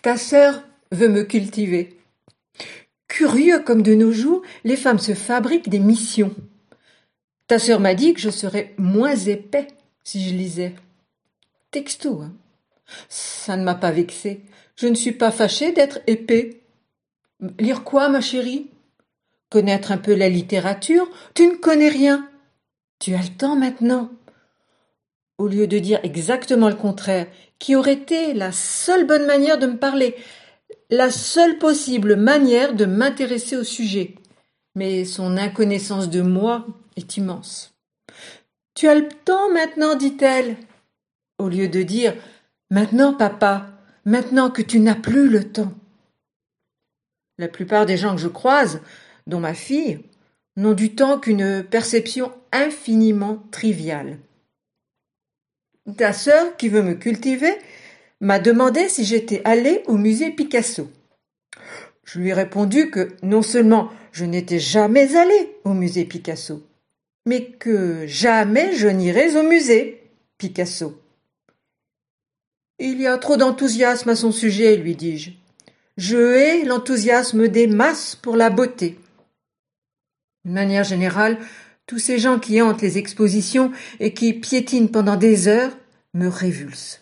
Ta sœur veut me cultiver. Curieux comme de nos jours, les femmes se fabriquent des missions. Ta sœur m'a dit que je serais moins épais si je lisais. Texto, hein. Ça ne m'a pas vexée. Je ne suis pas fâchée d'être épais. Lire quoi, ma chérie? Connaître un peu la littérature? Tu ne connais rien. Tu as le temps maintenant. Au lieu de dire exactement le contraire, qui aurait été la seule bonne manière de me parler, la seule possible manière de m'intéresser au sujet. Mais son inconnaissance de moi est immense. Tu as le temps maintenant, dit-elle. Au lieu de dire maintenant, papa, maintenant que tu n'as plus le temps. La plupart des gens que je croise, dont ma fille, n'ont du temps qu'une perception infiniment triviale. Ta sœur, qui veut me cultiver, m'a demandé si j'étais allée au musée Picasso. Je lui ai répondu que non seulement je n'étais jamais allée au musée Picasso, mais que jamais je n'irais au musée Picasso. Il y a trop d'enthousiasme à son sujet, lui dis-je. Je hais l'enthousiasme des masses pour la beauté. De manière générale, tous ces gens qui hantent les expositions et qui piétinent pendant des heures me révulsent.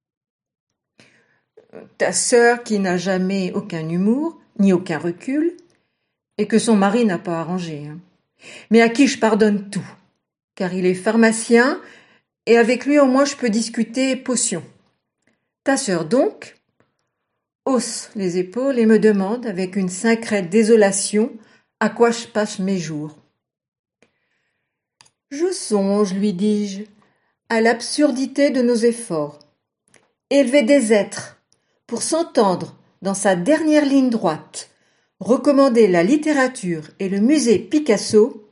Ta sœur, qui n'a jamais aucun humour, ni aucun recul, et que son mari n'a pas arrangé, mais à qui je pardonne tout, car il est pharmacien, et avec lui au moins je peux discuter potions. Ta sœur donc hausse les épaules et me demande, avec une secrète désolation, à quoi je passe mes jours. Je songe, lui dis-je, à l'absurdité de nos efforts. Élever des êtres pour s'entendre dans sa dernière ligne droite, recommander la littérature et le musée Picasso,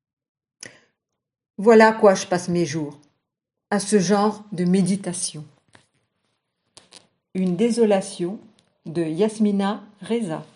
voilà à quoi je passe mes jours, à ce genre de méditation. Une désolation de Yasmina Reza.